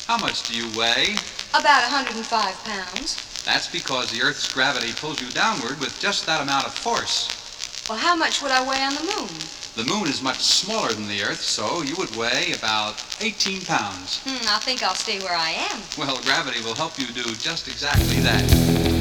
How much do you weigh? About 105 pounds. That's because the Earth's gravity pulls you downward with just that amount of force. Well, how much would I weigh on the moon? The moon is much smaller than the Earth, so you would weigh about 18 pounds. I think I'll stay where I am. Well, gravity will help you do just exactly that.